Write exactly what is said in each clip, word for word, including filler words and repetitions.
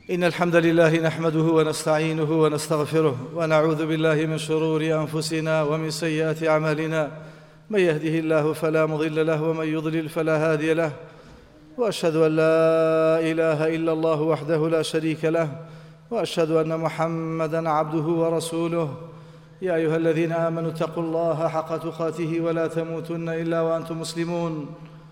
إن الحمد لله نحمده ونستعينه ونستغفره ونعوذ بالله من شرور أنفسنا ومن سيئات أعمالنا. من يهده الله فلا مضل له ومن يضلل فلا هادي له، وأشهد أن لا إله إلا الله وحده لا شريك له، وأشهد أن محمدًا عبده ورسوله. يا أيها الذين آمنوا اتقوا الله حق تقاته ولا تموتن إلا وأنتم مسلمون.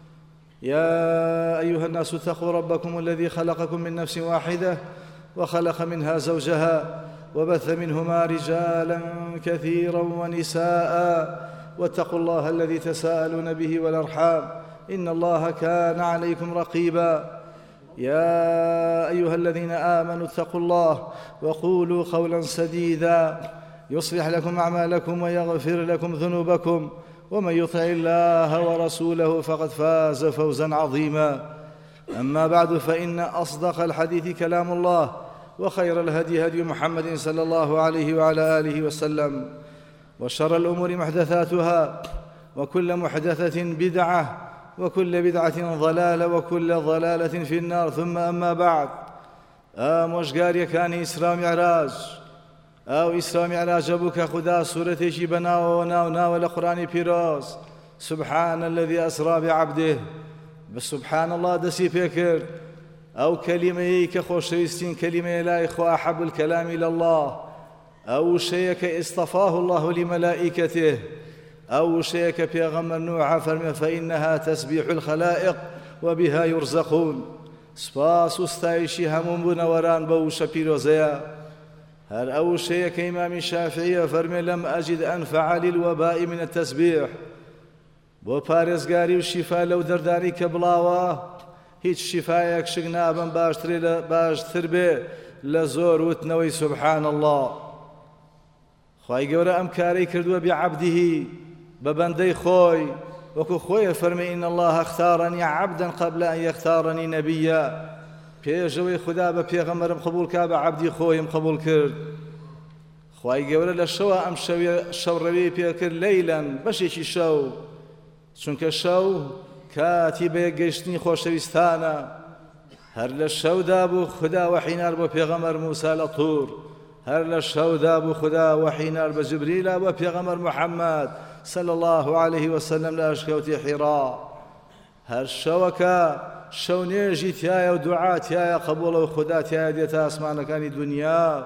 يا أيها الناس اتقوا ربكم الذي خلقكم من نفس واحدة وخلق منها زوجها وبث منهما رجالا كثيرا ونساء، واتقوا الله الذي تساءلون به والأرحام إن الله كان عليكم رقيبا. يا أيها الذين آمنوا اتقوا الله وقولوا قولا سديدا يصلح لكم أعمالكم ويغفر لكم ذنوبكم، ومن يطع الله ورسوله فقد فاز فوزا عظيما. أما بعد، فإن أصدق الحديث كلام الله، وخير الهدي هدي محمد صلى الله عليه وعلى آله وسلم، وشر الأمور محدثاتها، وكل محدثة بدعة، وكل بدعة ضلالة، وكل ضلالة في النار. ثم أما بعد، آموشگاری كان إسراء معراج أو إسراء معراج بك خدا سورتي بناو ناو ناو القرآن بيروز. سبحان الذي أسرى بعبده. بسبحان الله دسي بكر أو كلمة كخوشيستين كلمة لا إخوة أحب الكلام إلى الله، أو شيء اصطفاه الله لملائكته، أو شيء بيغمر نوح فرمي فإنها تسبيح الخلائق وبها يرزقون. سپاس وستایشی همون بنوران بوش پیروزیا. هر أول شيء كإمام الشافعي فرمي لم أجد أنفع للوباء من التسبيح. بو پارێزگاری و شیفا لەو دەردانی کە بڵاوە، هیچ شیفایەک شک نابن باشتر بێ لە زۆر وتنەوەی سبحان الله. خوای گەورە ئەم کارەی کردووە بعبده، بە بەندەی خۆی، وەکو خۆی فەرمی إن الله اختارني عبدا قبل أن يختارني نبيا. پێشەوەی خدا بە پێغەمبەرم قبول کا بە عەبدی خۆیم قبول کرد. خوای گەورە لە شەوە ئەم شەوڕەوی پێکرد لەیلەن، بەشێکی شەو، چونکە شەو کاتی بە گەیشتنی خۆشەویستانە. هەر لە شەودا بوو خدا وەحینار بۆ پێغەمبەر موسا لە توور، هەر لە شەودا بوو خدا وەحینار بە جبریلا بۆ پێغەمبەر محەممەد صلى الله عليه وسلم لە ئەشکەوتی حیرا. هەر شەوەکە شەو نێژی تایە و دوعا تایە، قبوڵە و خدا تایە دێتە ئاسمانەکانی دنیا.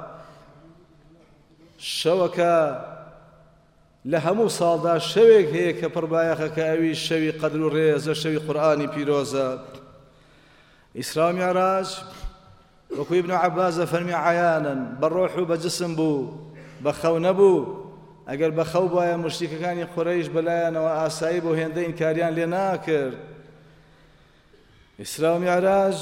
شەوەکە لە هەموو ساڵدا شەوێک هەیە کە پڕبایەخە کە ئەوی شەوی قەدر و ڕێزە، شەوی قورئانی پیرۆزە. ئیسرا و میعراج وەکو ئیبن عەباسە فەرمی عەیانەن بە ڕۆح و بە جسم بوو، بە خەو نەبوو. ئەگەر بە خەو بایە مشریکەکانی قوڕەیش بەلایەنەوە ئاسایی بۆ هێندە ئینکاریان لێ ناکرد. ئیسرا و میعراج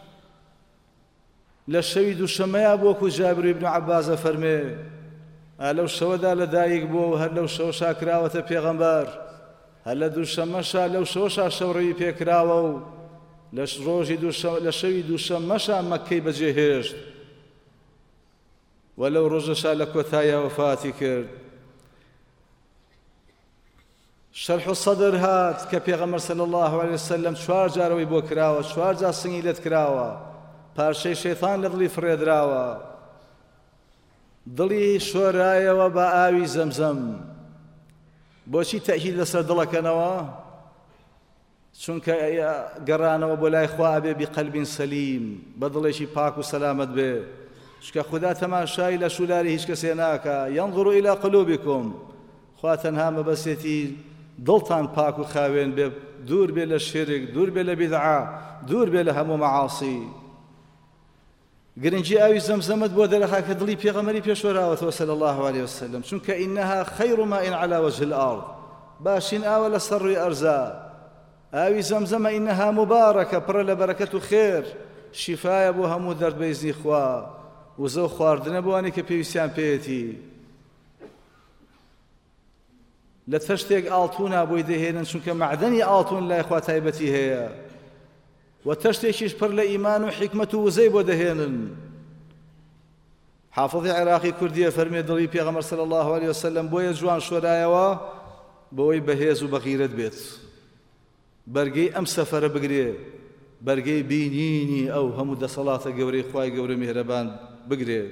لە شەوی دووشەمەیە بوو، وەکو جابر ئیبن عەباسە فەرمێ لەو شەوەدا لەدایک بووە و هەر لەو شەوەشا کراوەتە پێغەمبەر، هەر لە دووشەمەشا لەو شەوەشا شەوڕەوی پێکراوە و لە ڕۆژی لە شەوی دووشەمەشا مەککەی بەجێهێشت، و لەو ڕۆژەشا لە کۆتاییە وەفاتی کرد. شەرح الصدر هات کە پێغەمبەر صلی الله عليه وسلم چوار جارەوەی بۆ کراوە، چوار جار سنگی لێت کراوە، پارچەی شەیتان لە دڵی فڕێدراوە، دڵی شۆرایەوە بە ئاوی زەمزەم. بۆچی تەئکید لەسەر دڵەکەنەوە؟ چونکە گەڕانەوە بۆ لای خوا ئەبێ بقەلبین سەلیم، بە دڵێکی پاک و سەلامەت بێ. چونکە خدا تەماشای لە شولاری هیچ کەسێ ناکە. ينظر إلى قلوبكم. خوا تەنها مەبەستێتی دڵتان پاک و خاوێن بێ، دوور بێ لە شرک، دوور بێ لە بیدعا، دوور بێ لە هەموو مەعاسی. گرنگی ئاوی زەمزەمت بۆ دەرەخا کە دڵی پێغەمبەری پێشوەراوەتەوە صلی الله عليه وسلم، چونکە ئینەها خەیر ماء على وجه الأرض. باشین ئاوە لەسەر ڕووی ئەرزا. ئاوی زەمزەمە ئینەها مبارەکە، پڕە لە بەرەکەت و خێر، شیفایە بۆ هەموو دەرد بە ئیزنی خوا، وزە و خواردنە بۆوانی کە پێویستیان پێیەتی. لە تەشتێک ئاڵتوونا بۆی دەهێنن، چونکە مەعدەنی ئاڵتوون لای خوا تایبەتی هەیە، و تەشتێکیش پڕ لە ئیمان و حکمت و وزەی بۆ دەهێنن. حافظی عێراقی کوردیە فەرمێ دڵی پێغەمبەر صلی الله عليه وسلم بۆیە جوان شۆرایەوە بۆی بەهێز و بەغیرەت بێت، بەرگەی ئەم سەفەرە بگرێ، بەرگەی بینینی ئەو هەموو دەسەڵاتە گەورەی خوای گەورە میهرەبان بگرێ.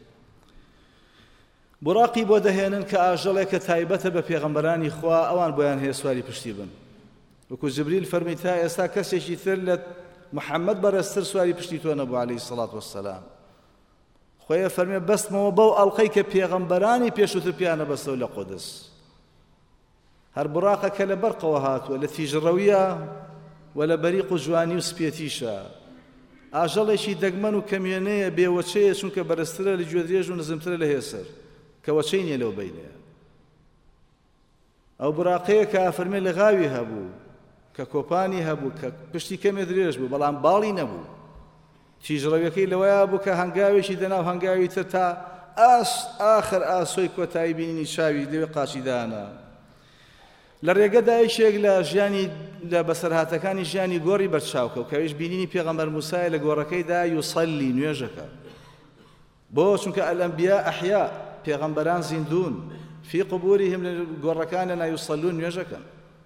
بوراقی بۆ دەهێنن کە ئاژەڵێکە تایبەتە بە پێغەمبەرانی خوا، ئەوان بۆیان هەیە سواری پشتی بن. وەکو جبریل فەرمی تا ئێستا کەسێکی تر لە محەممەد بەرزتر سواری پشتی تۆ نەبوو عەلەیهی سەڵات وەسسەلام. خۆیە فەرمێ بەستمەوە بەو ئەڵقەی کە پێغەمبەرانی پێشووتر پیانە بەستەوە لە قودس. هەر بوراقە کە لە بەرقەوە هاتووە، لە تیژڕەویە و لە بەریق و جوانی و سپێتیشە. ئاژەڵێکی دەگمەن و کەمێنەیە بێوەچەیە، چونکە بەرزترە لە گوێ درێژ و نزمترە لە هێسر، کە وەچەی نییە لەو بینەیە. ئەو بوراقەیە کە فەرمێ لە غاوی هەبوو، کە کۆپانی هەبوو، کە پشتی کەمێ درێژ بوو بەڵام باڵی نەبوو. تیژڕەویەکەی لەوەیە بوو کە هەنگاوێکی دەناو هەنگاوی تر تا ئاس ئاخر ئاسۆی کۆتایی بینینی چاوی دەوێ قاچیدانە. لە ڕێگەدا یەکێک لە ژیانی لە بەسەرهاتەکانی ژیانی گۆڕی بەرچاوکە و کەویش بینینی پێغەمبەر موسایە لە گۆڕەکەیدا یوسەلی نوێژەکە. بۆ چونکە ئەلەنبیا ئەحیا، پێغەمبەران زیندون، فی قبورهم لە گۆڕەکانە یوسەلون نوێژەکەن.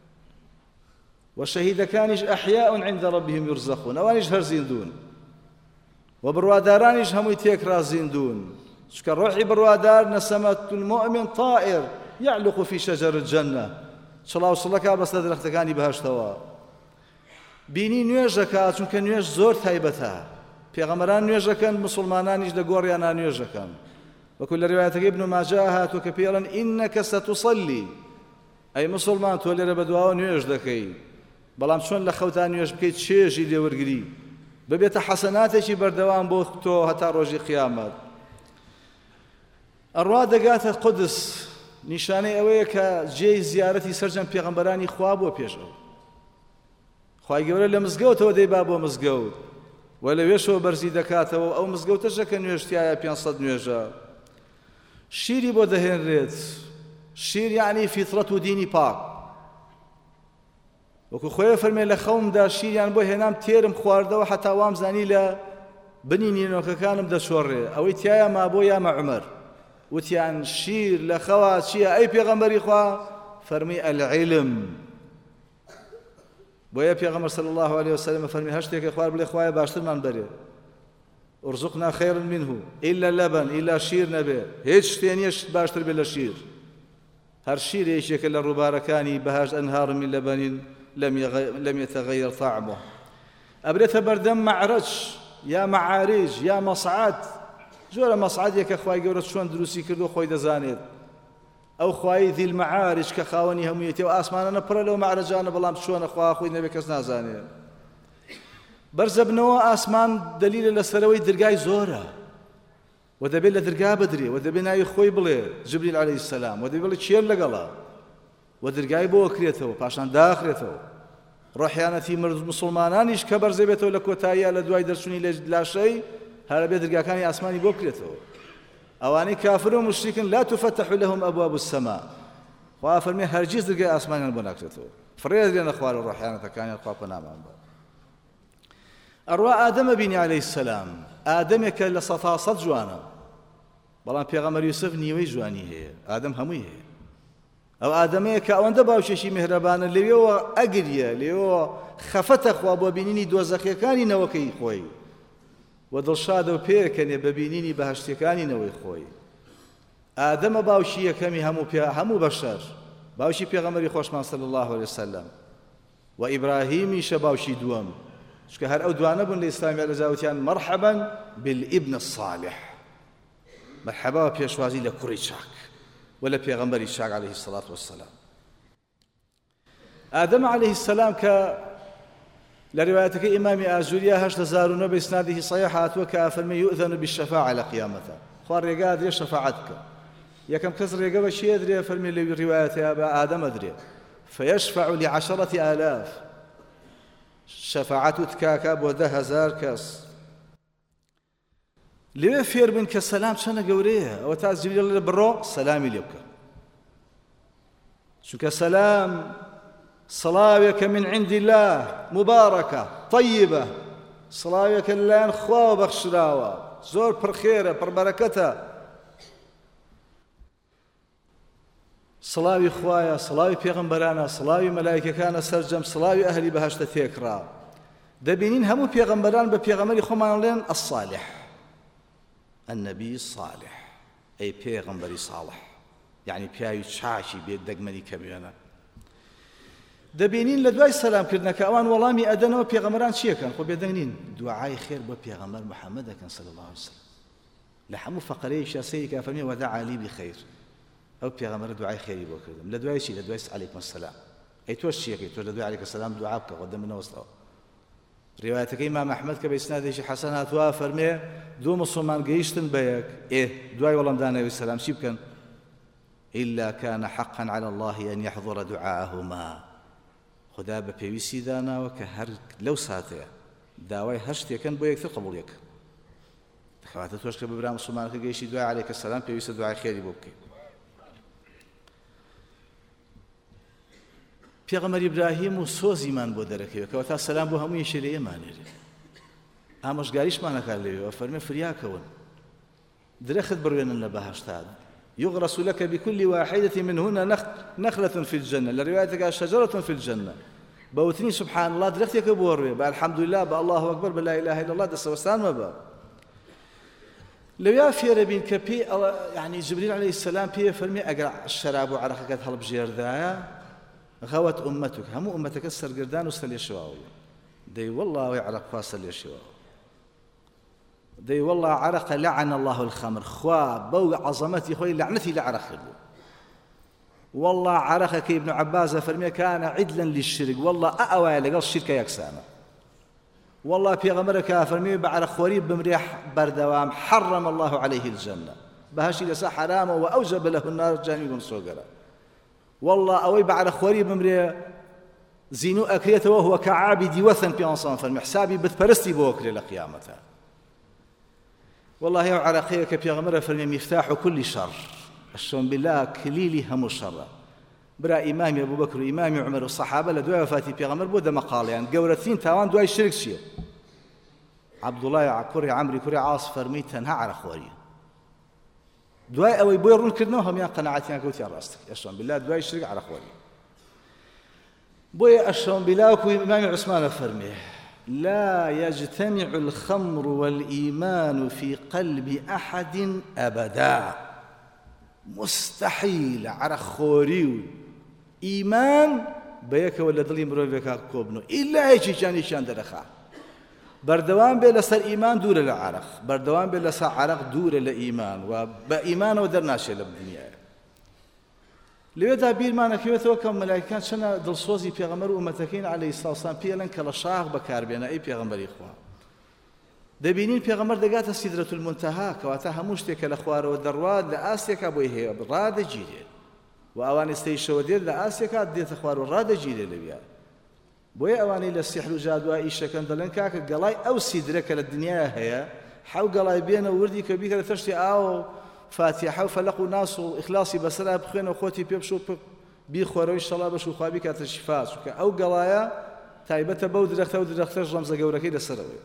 و شەهیدەکانیش ئەحیاء عند ربهم یرزقون، ئەوانیش هەر زیندون. و بڕوادارانیش هەمووی تێکرا زیندون، چونکە ڕۆحی بڕوادار نەسەمەت المؤمن طائر يعلق في شجر الجنة، چڵاو سڵەکە بەستە درەختەکانی بەهەشتەوە. بینی نوێژەکە، چونکە نوێژ زۆر تایبەتە. پێغەمبەران نوێژەکەن، مسلمانانیش لە گۆڕیانە نوێژەکەن. وەکو لە ڕیوایەتەکەی ابن ماجە هاتووە کە پێڵێن ئینەکە سەتوسەلی، ئەی مسلمان تۆ لێرە بەدواوە نوێژ دەکەی، بەڵام چۆن لە خەوتا نوێژ بکەیت چێژی لێوەرگری ببێتە حەسەناتێکی بەردەوام بۆ تۆ هەتا ڕۆژی قیامەت. ئەڕوا دەگاتە قودس، نیشانەی ئەوەیە کە جێی زیارەتی سەرجەم پێغەمبەرانی خوا بۆ پێشەوە. خوای گەورە لە مزگەوتەوە دەیبا بۆ مزگەوت و لەوێشەوە بەرزی دەکاتەوە. ئەو مزگەوتەشە کە نوێژتیایە پێنج نوێژە. شیری بۆ دەهێنرێت، شیر یعنی فیترەت و دینی پاک. وەکو خۆیە فەرمێ لە خەومدا شیریان بۆ هێنام تێرم خواردەوە حتا وام زانی لە بنی نینۆکەکانم دەشۆڕێ. ئەوەی تایە مابۆ یامە عومەر وتیان شیر لە خەوا چییە ئەی پێغەمبەری خوا؟ فەرمی العلم. بۆیە پێغەمبەر صلی الله عليه وسلم فەرمی هەر شتێکە خوار بڵێ خوایە باشترمان بەرێ، ارزقنا خيرا منه إلا اللبن إلا شير نبي، هیچ شتێنیش باشتر بێ لە شیر. هەر شیرێکێکە لە ڕووبارەکانی بەهاش ئەنهار من لبن لم يتغير طعمه. ئەبرێتە بەردەم معرج یا معارج یا مەصعد. زۆرە مەصعدێکە خوای گەورە چۆن دروستی کردو خۆی دەزانێت. ئەو خوای ذی المعارج کە خاوەنی هەموویەتی و ئاسمانانە پڕە لەو معرجانە، بەڵام چۆنە خوا خۆی نەبێ کەس نازانێت. بەرزەبنەوە ئاسمان دلیلە لەسەرەوەی دەرگای زۆرە و دەبێت لە دەرگا بدرێ و دەبێت ناوی خۆی بڵێ جبریل عەلەیهی السەلام و دەبێت بڵێ چێر لەگەڵا و دەرگای بۆ کرێتەوە پاشان داخرێتەوە. ڕۆحیانەتی مسلمانانیش کە بەرزە بێتەوە لە کۆتاییە لە دوای دەرچوونی لە لاشەی هەرە بێ دەرگاکانی ئاسمانی بۆ کرێتەوە. ئەوانەی کافر و مشریکن لا تفتح لهم أبواب السماء، خوا فەرمێ هەرگیز دەرگای ئاسمانیان بۆ ناکرێتەوە. فڕێ دێنە خوار و ڕۆحیانەتەکانیان خوا پەنامان بە. ئەڕوا ئادەمە بینی عەلەیهی السەلام، ئادەمێکە لە سەفا سەد جوانە، بەڵام پێغەمبەر یوسف نیوەی جوانی هەیە، ئادەم هەمووی هەیە. ئەو ئادەمەیە کە ئەوەندە باوشێکی میهرەبانە، لەوێەوە ئەگریە، لێوە خەفەتە خوا بۆ بینینی دۆزەخیەکانی نەوەکەی خۆی و دڵشادە و پێکەنێ بە بینینی بەهەشتەکانی نەوەی خۆی. ئادەمە باوشی یەکەمی هەموو هەموو بەشەر، باوشی پێغەمبەری خۆشمان صلی الله عليه وسلم، و ئیبراهیمیشە باوشی دووەم، چونکە هەر ئەو دوانە بوون لە ئیسلامیە لە زاوتیان مەرحەبەن بالئیبن الصالح، مەرحەبا پێشوازی لە کوڕی چاک و لە پێغەمبەری چاک عەلەیهی السەڵات وەسسەلام. ئادەم عەلەیهی السەلام کە لە ڕیوایەتەکەی ئیمامی ئاژوریە هەشت هەزار و نۆ بە ئیسنادێکی صەحیح هاتووە کە فەرمێ یوئذەن بالشەفاعە لە قیامەتە، خوا ڕێگا ئەدرێ شەفاعەت بکە. یەکەم کەس ڕێگە بە چی ئەدرێ؟ فەرمێ لە ڕیوایەتەیە بە ئادەم ئەدرێ، فەیەشفەع لعەشەرەتی ئالاف، شەفاعەت و تکاکە بۆ دە هەزار کەس. لێوێ فێر بن کە سەلام چەندە گەورەیە، ئەوە تا جبریل لێ بڕۆ سەلامی لێ بکە، چونکە سەلام سڵاوێکە من عند الله مبارەکە طیبە، سڵاوێکە لەلایەن خواوە بەخشراوە، زۆر پڕخێرە پڕبەرەکەتە. سڵاوی خوایە، سڵاوی پێغەمبەرانە، سڵاوی مەلایکەکانە سەرجەم، سڵاوی ئەهلی بەهەشتە تێکڕا. دەبینین هەموو پێغەمبەران بە پێغەمبەری خۆمان لێن الصالح النبي الصالح ئەی پێغەمبەری صالح یعنی پیاوی چاکی بێت دەگمەنی کەمیانە. دەبینین لە دوای سەلامکردنەکە ئەوان وەڵامی ئەدەنەوە پێغەمبەران چیەکەن؟ خۆ بێدەنگ نین دوعای خێر بۆ پێغەمبەر محەممەد دەکەن صلی الله عليه وسلم. لە هەموو فەقەرەیەکیشا سەیەکا فەرمێ وەدەعا لی بخەیر، ئەو پێغەمبەرە دوعای خێری بۆ کردم. لە دوای چی؟ لە دوای عەلەیکم السەلام. ئەی تۆش چیەکەی؟ تۆ لە دوای عەلەیکم السەلام دوعا بکە خۆ دەمنەوەستەوە. ڕێوایەتەکەی ئیمام ئەحمەد کە بە ئیسنادێکی حەسەن هاتووە فەرمێ دوو مسڵمان گەیشتن بە یەک، ئێ دوای وەڵامدانەوەی سەلام چی بکەن؟ إلا كان حقا على الله أن يحضر دعاءهما. خدا بە پێویستی داناوە کە هەر لەو ساتەیە داوای هەر شتێکەن بۆ یەکتر قبوڵیەکە. دەکەواتە تۆش کە ببرا مسڵمانەکە گەیشتی دوای عەلەیکە سەلام پێویستە دوعای خێری بۆ بکەیت. پێغەمبەر ئیبراهیم و سۆزیمان بۆ دەرەکەوێت کەواتە سەلام بۆ هەموو یەکێ لە ئێمانێرێ. ئامۆژگاریشمانەکات لەوێەوە فەرمێ فریاکەون درەخت بڕوێنن لە بەهەشتا يغرس لك بكل واحدة منهن نخلة في الجنة. لروايتك شجرة في الجنة. بوتني سبحان الله درختك بوروي بالحمد لله بالله أكبر بلا إله إلا الله دس وستان مبا. لو يافي ربين كبي يعني جبريل عليه السلام بيه فرمي أقرأ الشراب وعرقك هلب جيردايا غوت أمتك هم أمتك السر قردان وسل يشواوي دي والله يعرق فاصل يشواوي دي والله عرق لعن الله الخمر خوا بو عظمتي خوي لعنتي لعرق له والله عرقك ابن عباس فرمي كان عدلا للشرك والله أأوى لقال الشرك يكسانا والله في غمرك فرمي بعرق خوريب بمريح بردوام حرم الله عليه الجنة بهاشي لسا حرامه وأوجب له النار جانب صغرى والله أوي بعرق خوريب بمريح زينو أكريته وهو كعابد وثن في أنصان فرمي حسابي بتبرستي بوكري لقيامته والله يا عراقيك في غمرة فرمي مفتاح كل شر الشون بالله كليلي هم الشر برا إمامي أبو بكر وإمامي عمر والصحابة لدواء وفاتي في غمر بودا مقال يعني قورتين تاوان دواء الشرك شيء عبد الله كوري عمري كوري عاص فرمي تنها على خواري دواء أو يبويرون كرنوهم يا قناعتي أنا قلت يا راستك الشون بالله دواء الشرك على خواري بوي الشون بالله وإمامي عثمان فرمي لا يجتمع الخمر والإيمان في قلب أحد أبدا مستحيل على خوريو إيمان بيك ولا ضلي مروفك كوبنو إلا هيك كان يشان درخا بردوان بلا سر إيمان دور العرق بردوان بلا سر عرق دور الإيمان وبإيمان ودرناش للدنيا لێدا بیرمانەکەوێتەوە کە مەلایکان چەنە دڵسۆزی پێغەمبەر و ئومەتەکەین عەلەیهی سڵام پێڵێن کە لە شاخ بەکاربێنە ئەی پێغەمبەری خوا دەبینین پێغەمبەر دەگاتە سیدرەت المونتەها کەواتە هەموو شتێکە لە خوارەوە دەڕوات لە ئاستێکا بۆی هەیە ڕادەگیرێت و ئەوانەی ستەیشەوە دێت لە ئاستێکا دێتە خوارەوە ڕادەگیرێت لەویا بۆیە ئەوانەی لە سیحر و جادووا ئیشەکەن دەڵێن کاکە گەڵای ئەو سیدرە کە لە دنیاە هەیە حەو گەڵای بێنە وردی کە بیکە لە تەشتی ئاو فاتحة وفلق الناس وإخلاصي بسرها بخينا وخوتي بيبشو بيخوروا إن شاء الله بشو خوابي كات الشفاء أو قلايا تايبة بود درختة ودرختة رمز جوركي لسروي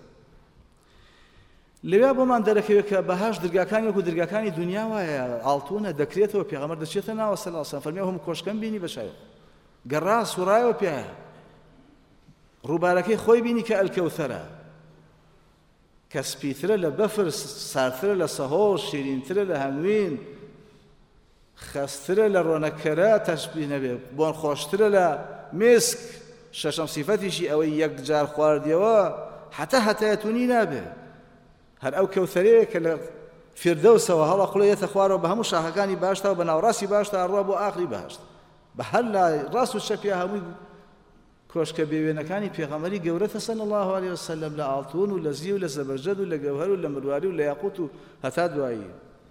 لێ بۆمان دەرەکەوێت کە بەهاش دەرگاکانی وەکو دەرگاکانی دنیا وایە ئاڵتوونە دەکرێتەوە پێغەمبەر دەچێتە ناوە سەڵ سەلام فەرمێ هەموو کۆشکەم بینی بەشایە گەڕا سوڕایەوە پێیە ڕووبارەکەی خۆی بینی کە ئەلکەوثەرە کە سپیترە لە بەفر سارترە لە سەهۆڵ شیرینترە لە هەنگوین خەسترە لە ڕۆنەکەرە تەشبیه نەبێ بۆن خۆشترە لە میسک شەشەم سیفەتیشی ئەوەی یەک جار خواردیەوە حتا هەتایەتونی نابێ هەر ئەو کەوثەرەیە کە لە فیردەوسەوە هەڵە خوڵێتە خوارەوە بە هەموو شاخەکانی باشتا و بە ناوڕاستی باشتا ڕوا بۆ ئاخری بەهەشت بە هەر لای ڕاست و شەپیا هەمووی کۆشکە بێوێنەکانی پێغەمبەری گەورەتە صلی الله علیه وسلم لە ئاڵتوون و لە زی و لە زەبەرجەد و لە گەوهەر و لە مرواری و لە یاقوت و هەتا دوایی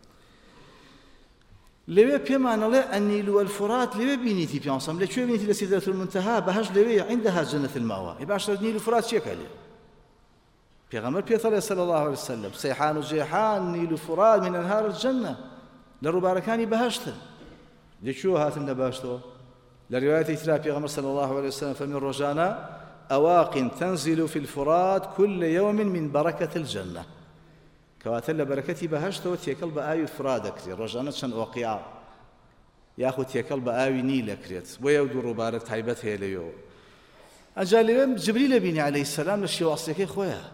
لەوێ پێمانەڵێ ئەنیل والفرات لەوێ بینیتی پیانسەم لەکوێ بینیتی لە سیدرەت المونتەها بەهەشت لەوێ عندها جنة المأوى باشتر نیل و فرات چیەکە لێ پێغەمبەر پێتەڵێ صلی الله عليه وسلم سەیحان و جێحان نیل و فرات من ئەنهار الجنة لە ڕووبارەکانی بەهەشتن لەکوێ هاتن لە باشتەوە لرواية إثراء پیغمبر صلى الله عليه وسلم فمن رجانا أواق تنزل في الفرات كل يوم من بركة الجنة كواتل بركتي بهشت وتيكل بآي فراد كري رجانا شن وقيع ياخذ تيكل بآي نيل كريت ويودو ربارك تايبت هي ليو ئەجا لەوێ جبریل بینی عەلەیهی سەلام لە شێوازیەکەی خۆیە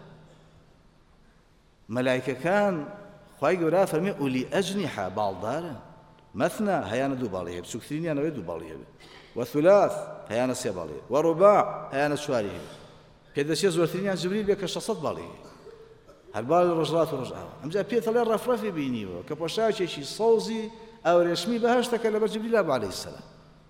مەلایکەکان خوای گەورە فەرمێ ئولی ئەجنیحە باڵدارن مەثنە هەیانە دوو باڵی هەیە بچووکترینیانەوەی دوو باڵی هەبێ وثلاث هەیانە سێ باڵی هەیە وەڕوباع هەیانە چواری هەیە پێدەچێت زۆرترینیان جبریل بێ کە شەشسەد باڵی هەیە هەر باڵی ڕۆژهەڵات و ڕۆژئاوا ئەمجا پێتەڵێ ڕەفرەفی بینیوە کە پۆشاکێکی سەوزی ئەوڕێشمی بەهەشتەکە لەبەر جبریل بە عەلەیهی سەلام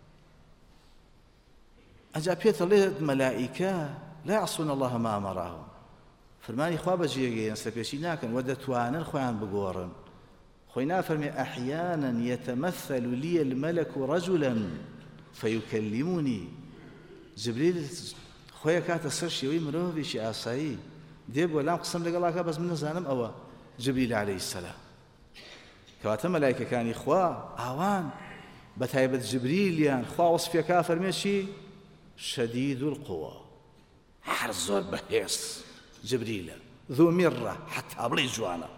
ئەجا پێتەڵێت مەلائیکە لا یعصون الله ما ئەمەرهم فرمانی خوا بەجێگەیەن سەرپێچی ناکەن و دەتوانن خۆیان بگۆڕن خۆی نافەرمێ ئەحیانا یەتەمەثەل لی المەلەک رەجولا فەیوکەلیمونی جبریل خۆی کاتە سەر شێوەی مرۆڤێکی ئاسایی دێ بۆ لام قسەم لەگەڵاکە بەس من نەزانم ئەوە جبریل عەلەیهی سەلام کەواتە مەلایکەکانی خوا ئاوان بەتایبەت جبریلیان خوا وەسفیەکە فەرمێ چی شەدید القووە هەر زۆر بەهێز جبريل ذو مرة حتى بلي جوانا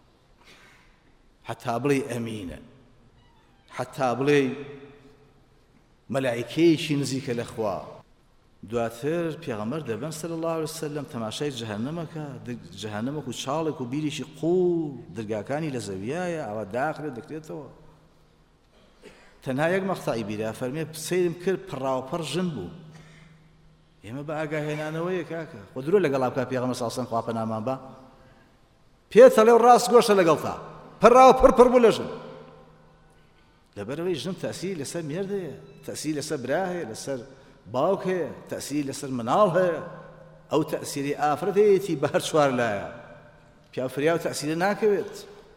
حتى بلي أمينة حتى بلي ملائكيشي نزيك الأخوة دواتر پیغمبر دەبن صلی الله عليه وسلم تەماشای جەهەنەمەکە جەهەنەمەک و چاڵێک و بیریشی قوڵ دەرگاکانی لە زەویایە ئەوە داخرێت دەکرێتەوە تەنها یەک مەقتەعی بیرا فەرمێ سەیرم کرد پڕاوپەڕ ژن بوو ئێمە بە ئاگاهێنانەوەیە کاکە خۆ درۆ لەگەڵا بکە پێغەمبەر صلی الله عليه وسلم خوا پەنامان بە پێتەڵێ و ڕاست گۆشە لەگەڵتا پڕاوپڕ پڕ بوو لە ژن لەبەرەوەی ژن تەئسیری لەسەر مێردەیە تەئسیری لەسەر برا هەیە لەسەر باوک هەیە تەئسیری لەسەر مناڵ هەیە ئەو تەئسیری ئافرەت هەیەتی بە هەر چوار لایە پیاوفریا و تەئسیرە ناکەوێت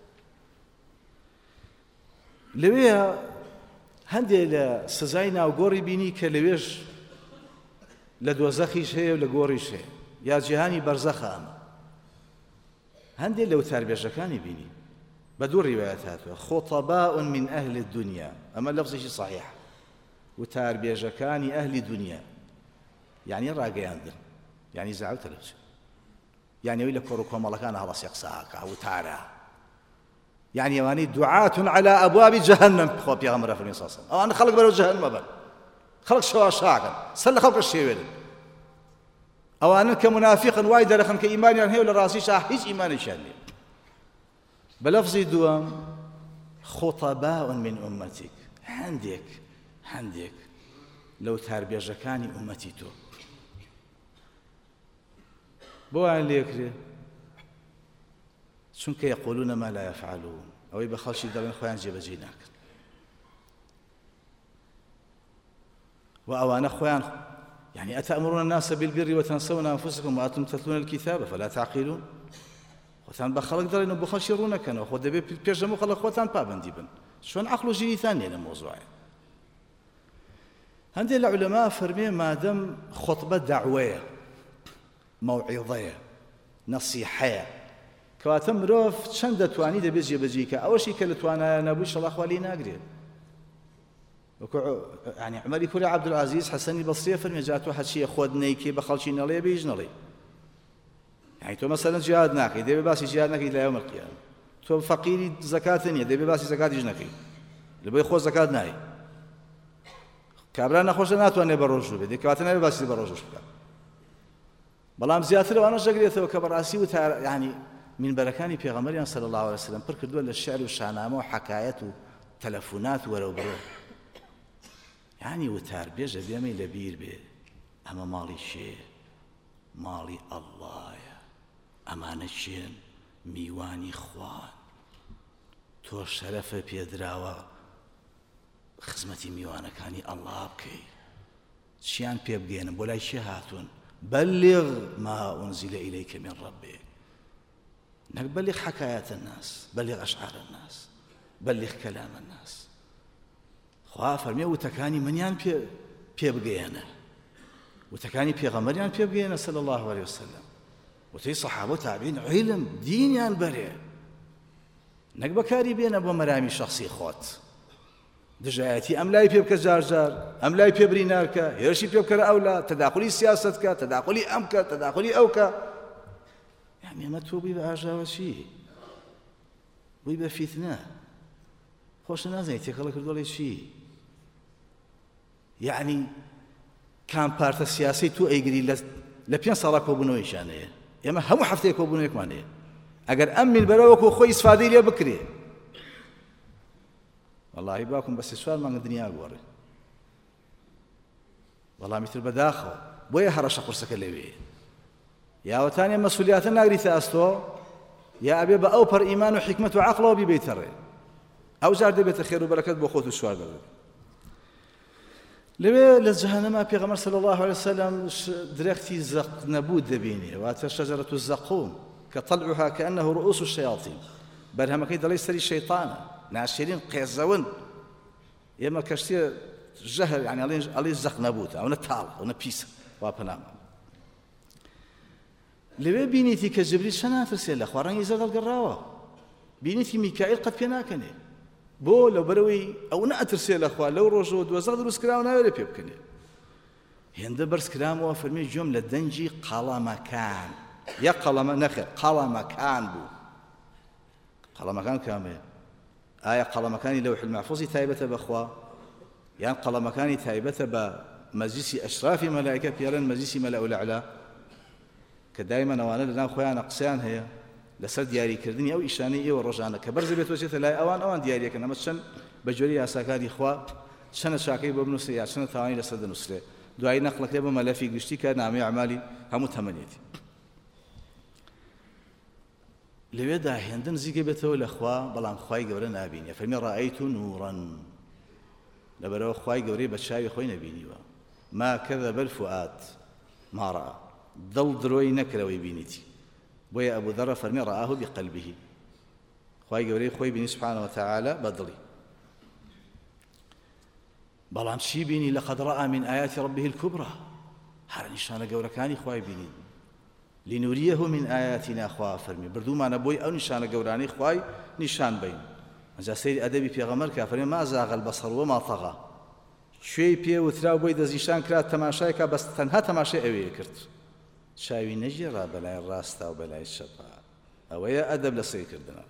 لەوەیە هەندێک لە سزای ناوگۆڕی بینی کە لەوێش لە دۆزەخیش هەیە و لە گۆڕیش هەیە یا جیهانی بەرزەخە ئەمە هەندێک لە وتاربێژەکانی بینی بە دوو ڕیوایەت هاتووە خۆتەباء من ئەهل الدنیا ئەمە لەفزێکی صحیح وتاربێژەکانی ئەهلی دنیا یعنی ڕاگەیاندن یعنی زاو تەلەڤیزیۆن یعنی ئەوەی لە کۆڕ و کۆمەڵەکانە هەڵەسی قساکە وتارە یعنی ئەوانەی دوعاة على أبواب جهنم خۆ پێغەمبەر فەرمووی صلی الله عليه وسلم ئەوانە خەڵک بەرەو جەهەنەمە بەن خەڵک شەواشاکن سەر لە خەڵکە شێوێنن ئەوانن کە منافقن وای دەرەخن کە ئیمانیان هەیە و لە ڕاستیشا هیچ ئیمانێکیان نییە بەلەفزی دووەم خۆتەباء من ئومەتیک هەندێک هەندێک لەو تاربێژەکانی ئومەتی تۆ بۆیان لێکرێ چونکە یەقولون ما لا يفعلون ئەوەی بە خەڵکی دەڵێن خۆیان جێبەجێ ناکەن و ئەوانە خۆیان يعني أتأمرون الناس بالبر وتنسون أنفسكم وأنتم تتلون الكتاب فلا تعقلون خۆتان بە خەڵک دەڵێن و بۆ خەڵکی ڕوونەکەنەوە خۆ دەبێت پێش هەموو خەڵک خۆتان پابەندی بن چۆن عەقڵ و ژیریتان نییە لە مۆزوعە هەندێک لە عولەما فەرمێ مادەم خۆتبە دەعوەیە مەوعیظەیە نەسیحەیە کەواتە مرۆڤ چەند دەتوانی دەبێت جێبەجێ کە ئەوەشی کە لە توانایە نەبووی ئینشەڵڵا خوا لێی ناگرێت يعني عمري كوري عبد العزيز حسني بصري فرمي جاتو حشي خود نيكي بخلشي نلي بيج نلي يعني تو مثلا جهاد ناكي دي باسي جهاد ناكي الى يوم القيامه تو فقيري زكاه نيه دي باسي زكاه يجنكي اللي بي خو زكاه ناي كابرا نخوش ناتو اني بروجو بدي كواتنا باسي بروجوش بك بلام زياتر وانا شغليته كبراسي وتع يعني من بركاني پیغمبر صلى الله عليه وسلم پر كردو للشعر والشعنامه وحكايات وتلفونات ولو برو يعني وتاربێژە بێمەی لەبیر بێ ئەمە ماڵی شێ ماڵی ئەڵڵایە ئەمانە چێن میوانی خوان تۆ شەرەفە پێدراوە خزمەتی میوانەکانی ئەڵڵا بکەی چیان پێ بگێنن بۆ لای چێ هاتوون بەلغ ما أنزل إليك من ربك نەک بەلغ حكايات الناس بەلغ أشعار الناس بەلغ كلام الناس خوا فەرمێ وتەکانی منیان پێ پێ بگەێنە وتەکانی پێغەمبەریان پێ بگەێنە صلی الله عليه وسلم وتەی سەحابە و تابعین عیلم دینیان بەرێ نەک بەکاری بێنە بۆ مەرامی شەخسی خۆت دژایەتی ئەم لای پێ بکە جار جار ئەم لای پێ برینارکە هێرشی پێ بکەرە ئەولا تەداخلی سیاسەتکە تەداخلی ئەمکە تەداخلی ئەوکە یعنی ئەمە تۆ بووی بە ئاژاوە چی بووی بە فیتنە خۆش نازانیت تێکەڵە کردوڵی چی يعني کام پارتە سیاسی تو ئەیگری لە پێنج ساڵا کۆبوونەوەیشانەیە ئێمە هەموو هەفتەیە کۆبوونەوەیەکمانەیە ئەگەر ئەم منبەرە وەکو خۆی ئیسفادەی لێ بکرێ وەڵاهی باوکم بە سێ چوار مانگە دنیا گۆڕێ وەڵامی تر بەداخەوە بۆیە هەڕەشە قورسەکە لەوێ یاوەتانێ مەسئولیاتە ناگریتە ئەستۆ یا ئەبێ بە ئەو پەر ئیمان و حیکمەت و عەقڵەوە بیبێتە ڕێ ئەو جار دەبێتە خێر و بەرەکەت بۆ خۆت و سوار دەبێت لەوێ لە جەهەنەما پێغەمبەر صلی الله عليه وسلم درەختی زەقنەبوت دەبینێ واتە شەجەرەة الزەقوم کە طلعها كأنه رؤوس الشياطين بەرهەمەکەی دەڵێ سەری شەیطانە ناشرین قێزەون ئێمە کەشتێ ژەهر یعنی ئەڵێ زەقنەبوتە ئەوە تاڵە ئەوە پیسە وا پەنامە لەوێ بینیتی کە جبریل چەند ناترسێت لە خوا ڕەنگی زەردەڵ گەڕاوە بینیتی میکائیل قەت پێ ناکەنێ بۆ لەو بەرەوەی ئەو نەئەترسێت لە خوا لەو ڕۆژەوە دۆزەق دروست کراوە ناوێرە پێ بکەنێ هێندە بەرز کرامەوە فەرمێ گوێم لە دەنجی قەڵەمەکان یا قەڵەمە نەخێر قەڵەمەکان بوو قەڵەمەکان کامێ ئایا قەڵەمەکانی لەوح المەحفوظی تایبەتە بەخوا یان قەڵەمەکانی تایبەتە بە مەجلیسی ئەشرافی مەلائیکە پیاڵێن مەجلیسی مەلائ الأعلا کە دایما ئەوانە لەناو خۆیان قسەیان هەیە لەسەر دیاریکردنی ئەو ئیشانەی ئێوە ڕۆژانە کە بەرزە بێت وەچێتە لای ئەوان ئەوان دیاریەکەن ئەمە چەند بە جۆری یاساکاری خوا چەندە چاکەی بۆ بنووسێ یا چەندە تاوانی لەسەر دەنووسرێ دوایی نەقڵەکرێ بە مەلەفی گشتی کە نامەی ئەعمالی هەموو تەمەنێتی لەوێدا هێندن زیگە بێتەوە لە خوا بەڵام خوای گەورە نابینێ فەرمی ڕائەیت نوڕا لەبەرەوە خوای گەورەی بە چاوی خۆی نەبینیوە ما كذب الفؤاد ما رأى دڵ درۆی نەکرەوەی بینیتی بۆیە ئەبوو دەڕە فەرمی ڕائاه بقەلبه خوای گەورەی خۆی بینی سبحانه وتعالى بە دڵی بەڵام چی بینی لقد رأى من آيات ربه الكبرى هەر نیشانە گەورەکانی خوای بینی لنريه من آياتنا خوا فەرمی بردوومانە بۆی ئەو نیشانە گەورانەی خوای نیشان بین ئەجا سەیری ئەدەبی پێغەمبەر کە فەرمی ما زاغ البصر وما طغى شوێی پێ وترا بۆی دەستنیشان کرا تەماشایکە بەس تەنها تەماشای ئەوەیە کرد چاوی نەژێڕا بەلای ڕاستا و بەلای چەپا ئەوەیە ئەدەب لە سەیرکردنە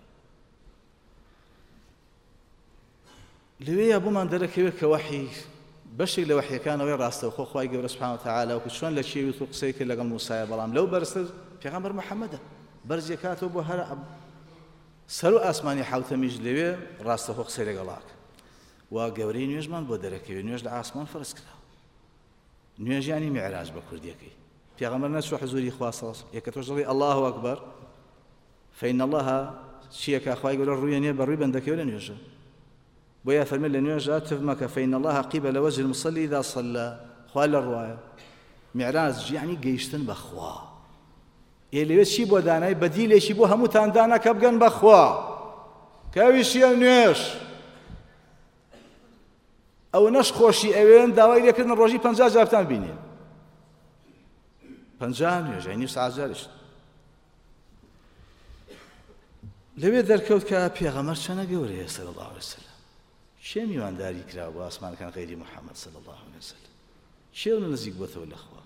لەوەیە بۆمان دەرەکەوێت کە وەحی بەشێک لە وەحیەکانەوەی ڕاستەوخۆ خوای گەورە سبحانه وتعالى وەکو چۆن لە چێوی و قسەی کرد لەگەڵ موسایە بەڵام لەو بەرزتر پێغەمبەر محەممەدە بەرزی کاتەوە بۆ هەر سەر و ئاسمانی حوتەمیش لەوێ ڕاستەوخۆ قسەی لەگەڵاکە وا گەورەی نوێژمان بۆ دەرەکەوێت نوێژ لە ئاسمان فەرز کرا نوێژیانی میعراج بە کوردیەکەی پێغەمبەر نەچوە حزوری خوا سەڵاس یەکە تۆش دەڵێ الله ئەکبەر فإن الله چیەکە خوای گەورە ڕوویە نییە بەڕووی بەندەکەوێت لە نوێژە بۆیە فەرمێ لە نوێژە تفمەکە فإن الله قبل وجه المصلي إذا صلى خوا لە ڕوایە میعراج یعنی گەیشتن بە خوا ئێ لەوێ چی بۆ دانای بەدیلێکی بۆ هەمووتان دانا کە بگەن بە خوا کەویشیە نوێژ ئەو نەش خۆشی ئەوێن داوای لێکردن ڕۆژی پەنجا جارتان بینێن پەنجا نوێژ یعنی سەعات جاریش لەوێ دەرکەوت کە پێغەمبەر چەنە گەورەیە صلی الله عليه وسلم چێ میوانداری کرا بۆ ئاسمانەکان غەیری محەممەد صلی الله عليه وسلم چێ نزیک بۆتەوە لەخوا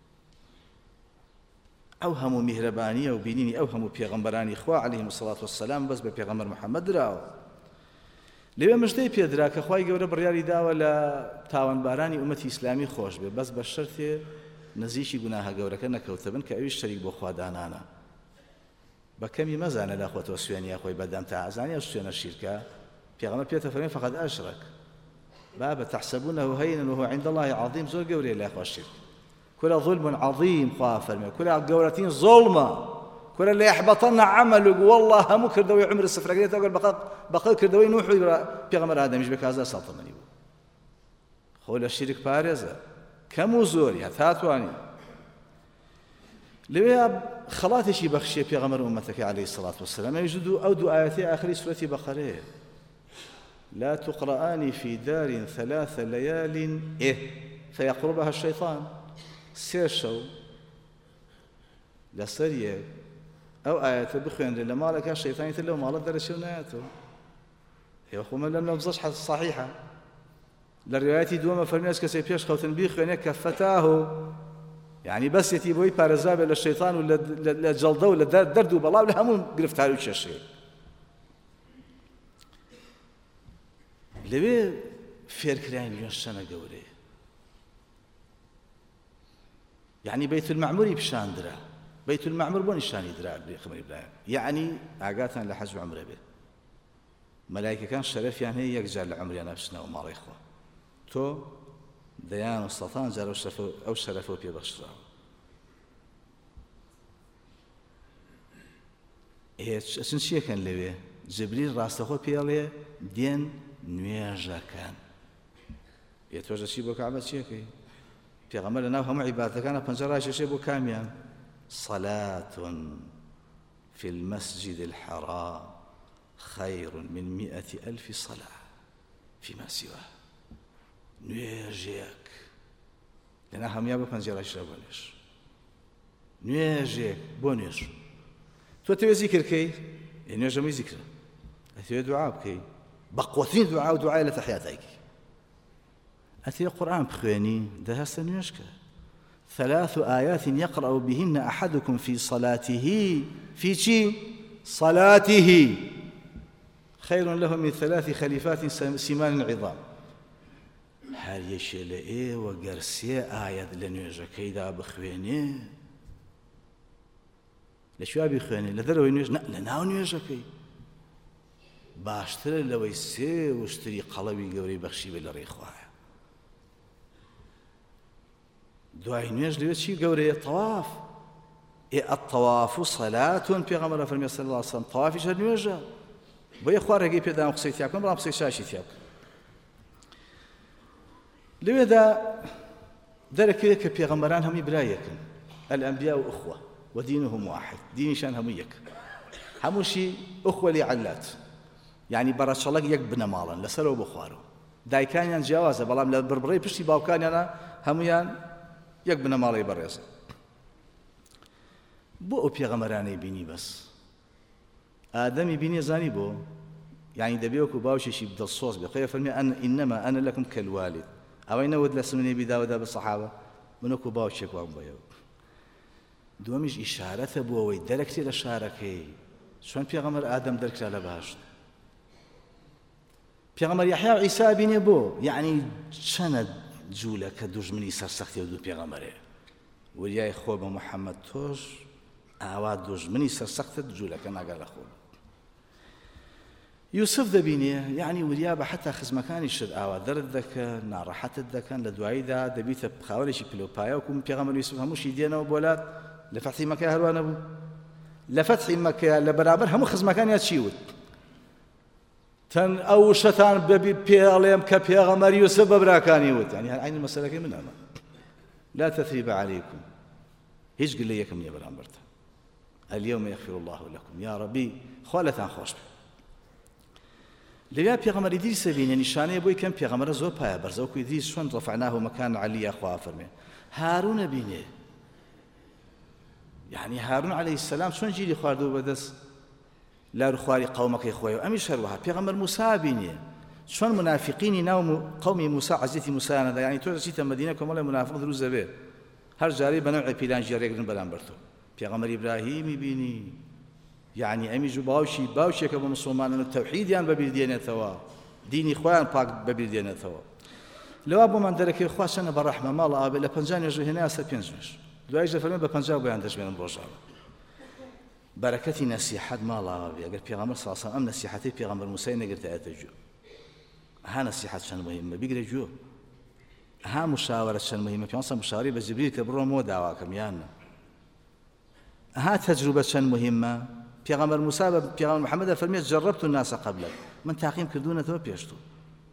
ئەو هەموو میهرەبانیە و بینینی ئەو هەموو پێغەمبەرانی خوا عەلەیهیم الصەلاة والسەلام بەس بە پێغەمبەر محەممەد دراوە لەوێ مژدەی پێدرا کە خوای گەورە بڕیاری داوە لە تاوانبارانی ئومەتی ئیسلامی خۆش بێ بەس بە شەرتێ نزیکی گوناهە گەورەکە نەکەوتە بن کە ئەویش شەریک بۆ خوادانانە بە کەمی مەزانە لا خۆتەوە سوێنیە خۆی بەدەم تا ئازانیە سوێنە شیرکە پێغەمبەر پێتە فەرمێ فقد أشرك بابا تحسبونه هينا وهو عند الله عظيم زۆر گەورەیە لای خوا شرک كل ظلم عظيم خوا فەرمێ كل گەورەترین زۆڵمە كل ليحبطن عملك والله هەموو کردەوەی عمر سفرەکرێتەوە ئەگەر بەقەڵ کردەوەی نوح پێغەمبەر ئادەمیش بێ کازا ساڵ تەمەنی بوو خۆ لە شیرک پارێزە کەم و زۆری هەتاتوانی لەوێ خەڵاتێکی بەخشیە پێغەمبەر ئومەتەکەی عەلەیهی الصەلاة والسەلام ئەویش دوو ئەو دوو ئایەتەی ئاخری سورەتی بەقەرەیە لا تقرآن في دار ثلاث ليال إيه فيقربها الشيطان سيرشو لسرية أو آيات بخوين لما لك الشيطان يتلو ما لك درشو ناياته هي أخو من لم نبزش صحيحة للروايات دوما فرميس كسي بيش خوتن بيخوين كفتاه يعني بس يتيبوي بارزاب للشيطان ولا لجلده ولا دردو بلا ولا همون قرفتاري وش الشيء لەوێ فێرکراین نوێژ چەنە گەورەیە يعني بيت المعموري بشان درا بيت المعمور بۆ نیشانی درا خبری برایە یعنی ئاگاتان لە حەج و عومرە بێ مەلایکەکان شەرەفیان هەیە یەکجار لە عومریانە بچنەوە ماڵی خوا تۆ دەیان و سەتان جار ئەو شەرەفە پێبەخشراوە ئەچن چیەکەن لەوێ جبریل ڕاستەخۆ پێڵێ دێن نوێژەکەن ئێ تۆش دەچی بۆ کەعبە چیەکەی پێغەمبەر لەناو هەموو عیبادەتەکانە پەنجە ڕایشەشێ بۆ کامیان صلاة في المسجد الحرام خير من مئة ألف صلاة فيما سواه نوێژێک لەنا هەموویا بە پەنجە ڕایشە بۆ نوێژ نوێژێک بۆ نوێژ تۆ تەوێ زیکرکەی نوێژ هەمووی زیکرە ئەتەوێ دوعا بکەی بە قوترین دوعا و دوعای لە تەحیاتایکی ئەتەوێ قورئان بخوێنی دەهەستە نوێژکە ثلاث آيات يقرأ بهن أحدكم في صلاته في شي صلاته خير له من ثلاث خليفات سمان عظام هل يشيل إيه وقرسي آيات لنوێژەکەیدا بخوێنێ لە شویا بخوێنێ لە دەرەوەی نوێژ لە ناو نوێژەکەی باشترە لەوەی سێ وشتری قەڵەوی گەورەی بەخشی بێ لە ڕێی خوایە دوای نوێژ لەوێ چی گەورەیە تەواف ئێ ئەتەواف سەلاتون پێغەمبەر فەرمێ سەڵی الله عەلەیهی وسەلەم تەوافیش هەر نوێژە بۆیە خوا ڕێگەی پێدام قسەی تیا بکەم بەڵام قسەی چاشی تیا بکەم لەوێدا دەرەکەوێت کە پێغەمبەران هەمووی برایەکن الأنبياء أخوة ودينهم واحد دينشان هم يك هموشي أخوة لعلات يعني برشلق يك بنا مالا لسلو بخوارو دايكانيان جوازة بلام لبربري بشتي باوكانيانا هميان يك بنا مالا يبريزة بو أو بيغمراني بيني بس آدمي بيني زاني بو يعني دبيوكو باوشي شي بدل صوص بخير فرمي أن إنما أنا لكم كالوالد أو إنه ود لسمني بداودا بالصحابة منوكو باوشي كوان بيو دومیش ئیشارەتە بۆ ئەوەی دەرەکرێ لە شارەکەی چۆن پێغەمبەر ئادەم دەرکرا لە باشت پێغەمبەر یەحیا و عیسا بینێ بۆ یعنی چەنە جوولە کە دوژمنی سەرسەختیە و دوو پێغەمبەرێ وریای خۆ بە محەممەد تۆش ئاوا دوژمنی سەرسەختت جوولەکە ناگەر لە خۆ یوسف دەبینێ یعنی وریا بە حتا خزمەکانی شت ئاوا دەرت دەکەن ناڕەحەتت دەکەن لە دواییدا دەبیتە خاوەنێکی پلۆپایە وکو پێغەمبەر یوسف هەمووشی دێنەوە بۆلات لە فەتحی مەکە هەروە نەبوو لە فەتحی مەکە لە بەرامبەر هەموو خزمەکانیان چی وت تەن ئەو شەتان بەبی پێڵێم کە پێغەمبەر یوسف بە براکانی وت یعنی هەر عینی مەسەلەکەی من ئەمە لا تثريب عليكم هیچ گلە یەکم نییە بەرامبەرتە اليوم يغفر الله لكم يا ربي خوالتان خۆش بێ لەویا پێغەمبەر ئیدریس بینێ نیشانەیە بۆی کەم پێغەمبەرە زۆر پایە بەرزە وەکو ئیدریس چۆن ڕەفعناه مەکان عەلیە خوا فەرمێ هارونە بینێ يعني هارون عليه السلام شلون جيلي خواردو بدس لا رخواري قومك يخوي أمي شروها بيغمر موسى بيني شلون منافقين نوم قومي موسى عزيتي موسى أنا يعني تو جيت المدينة كم ولا منافق دروز به هر جاري بنوع بيلان جاري يقدرن بلان برتو بيغمر إبراهيم بيني يعني أمي جو باوشي باوشي كم مسلمان التوحيد يعني ببيل ديانة ثوا ديني إخوان باق ببيل ديانة ثوا لو أبو من درك إخوان سنة بالرحمة ما الله أبي لبنجان يجوا هنا سبينزوش دوایش دەفەرمێ بە پەنجاو بۆیان دەژمێنم ڕۆژانە بەرەکەتی نەسیحەت ماڵاوە بێ ئەگەر پێغەمبەر صلی الله علیه و سلم ئەم نەسیحەتەی پێغەمبەر موسای نەگرتایەتە گوێ ها نەسیحەت چەند مهمە بیگرە گوێ ها مشاورە چەند مهمە پێغەمبەر مشاوەری بە جبریل کە بڕۆمەوە داواکەم یان ها تەجروبە چەند مهمە پێغەمبەر موسی بە پێغەمبەر محەممەد فەرمێت جەڕەبت الناس قبلك من تاقیم کردوونەتەوە پێش تۆ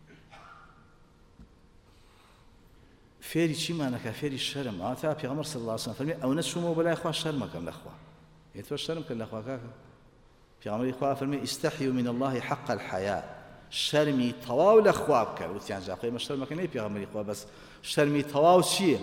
فێری چیمانەکە فێری شەرم ئەوە تا پێغەمبەر صلی الله علیه و سلم فەرمێ ئەو نەچوومەوە بەلای خوا شەرمەکەم لە خوا هێ تۆ شەرم کە لە خوا کاکە پێغەمبەری خوا فەرمێ ئیستەحیوا من الله حق الحیا شەرمی تەواو لە خوا بکە وتیان جا قەیمە شەرمەکە نەی پێغەمبەری خوا بەس شەرمی تەواو چییە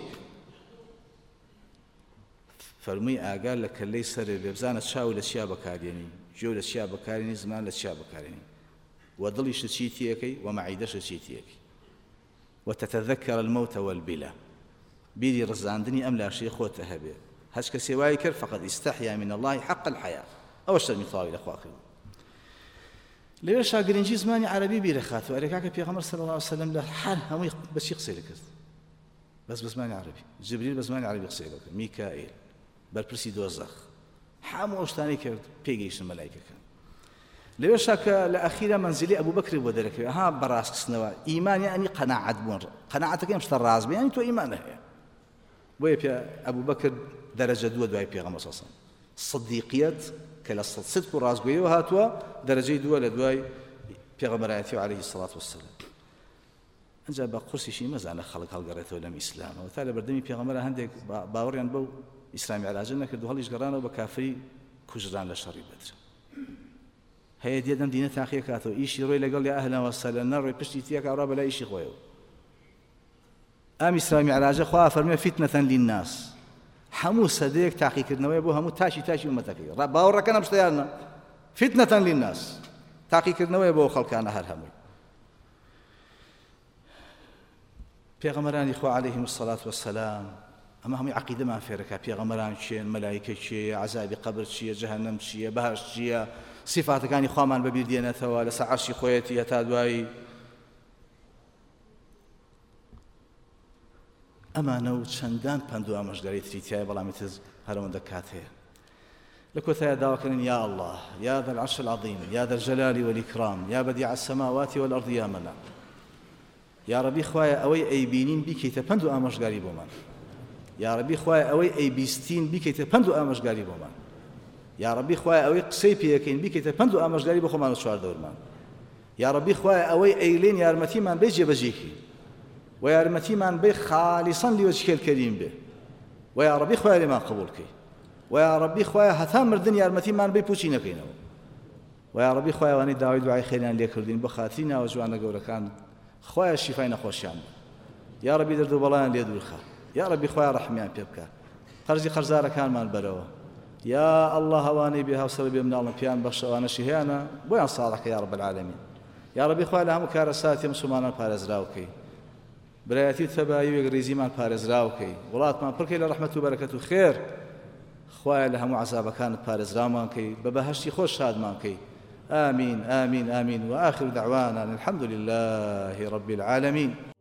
فەرمووی ئاگار لە کەللەی سەرێ بێ بزانە چاو لە چیا بەکارێنی گوێ لە چیا بەکارێنی زمان لە چیا بەکارێنی و دڵیش چی تیەکەی و مەعیدەش چی تیەکەی وتتذكر الموت والبلا بيدي رزاندني أم لا شيء خوته هبه هش كسواي كر فقد استحيا من الله حق الحياة أو اشتر مثال إلى أخواك ليش أقرنجي زماني عربي بيرخات وأريكاك بيغمر صلى الله عليه وسلم له حال هم بس يقصي لك بەس بە زمانی عەرەبی جبریل بە زمانی عەرەبی قسەی لەکرد میکائیل بەرپرسی دۆزەخ هەموو ئەو شتانەی کرد پێگەیشتن مەلایکەکان لەوێشە کە لە ئەخیرا مەنزیلی ئەبوو بەکر بۆ دەرەکەوێت ها بەڕاستکردنەوە ئیمان یعنی قەناعەت بوون قەناعەتەکەی ئەم شتە ڕاست بێ یعنی تۆ ئیمان هەیە بۆیە پێ ئەبوو بەکر دەرەجە دووە دوای پێغەمبەر صلی الله عەلەیهی وسەلەم سدیقیەت کە لە صدق و ڕاستگۆییەوە هاتووە دەرەجەی دووە لە دوای پێغەمبەرایەتی عەلەیهی السەڵات وەسەلام ئەنجا بە قورسیشی مەزانە خەڵک هەڵگەڕێتەوە لەم ئیسلامەوە تا لە بەردەمی پێغەمبەر هەندێک باوەڕیان بەو ئیسلامی علاجە نەکرد و هەڵیش گەڕانەوە بە کافری کوژران لە شەڕی بەدر هەیە دێدەم دینە تاقیە کاتەوە ئیشی ڕۆی لەگەڵ یا ئەهلەن وەسەهلەن نەڕۆی پشتی تێکا ڕا بەلای ئیشی خۆیەوە ئەم ئیسلامی علاجە خوا فەرموویە فیتنەتەن للناس هەموو سەدەیەک تاقیکردنەوەی بۆ هەموو تاشی تاشی ئومەتەکەی باوەڕەکە نەم شتەیانە فیتنەتەن للناس تاقیکردنەوەی بۆ خەڵکانە هەر هەمووی پێغەمبەرانی خوا عەلەیهیم السەڵات وەسەلام ئەمە هەمووی عەقیدەمان فێرەکە پێغەمبەران چێن مەلایکە چیە عەزابی قەبر چییە جەهەنەم چییە بەهەشت چییە سیفاتەکانی خوامان بەبیر دێنێتەوە لەسەر عەرشی خۆیەتی هەتا دوایی ئەمانە و چەندان پەند و ئامۆژگاری تری تایە بەڵامی تر هەرەوەندە کات هەیە لە کۆتایە داواکردن یا الله یا ذا العرش العظیم یا ذا الجلال والإكرام یا بدیع السماوات والأرض یا منان یا ربی خوایە ئەوەی ئەیبینین بیکەیتە پەند و ئامۆژگاری بۆمان یا ربی خوایە ئەوەی ئەیبیستین بیکەیتە پەند و ئامۆژگاری بۆمان یا ربی خوایە ئەوەی قسەی پێەکەین بیکەیتە پەند و ئامۆژگاری بۆ خۆمان و چواردەوەرمان یا ربی خوایە ئەوەی ئەیلێن یارمەتیمان بێ جێبەجێکی و یارمەتیمان بێ خالیسەن لیوەجهیکە الکەریم بێ و یا ربی خوایە لێمان قبوڵکەی و یا ربی خوایە هەتا مردن یارمەتیمان بێ پوچی نەکەینەوە و یا ربی خوایە وانەی داوای دوعای خێریان لێکردین بۆ خاتری ناوە جوانە گەورەکان خوایە شیفای نەخۆشیان یا ربی دەرد و بەڵایان لێ دوورخە یا ربی خوایە ڕەحمیان پێ بکە قەرزی قەرزارەکانمان بەرەوە یا الله هەوانەی بێ هاوسەر بێ مناڵن پیان بەخشە ئەوانەشی هەیەنە بۆیان ساڵحکە یا رب العالمین یا ربی خوایە لە هەموو کارە ساتی مسلمانان پارێزراوکەی برایەتی و تەبایی و یەکڕێزیمان پارێزراوکەی وڵاتمان پڕکەی لە ڕەحمەت و بەرەکەت و خێر خوایە لە هەموو عەزابەکانت پارێزرامان کەی بە بەهەشتی خۆش شادمان کەی آمين آمين آمين وآخر دعوانا الحمد لله رب العالمين.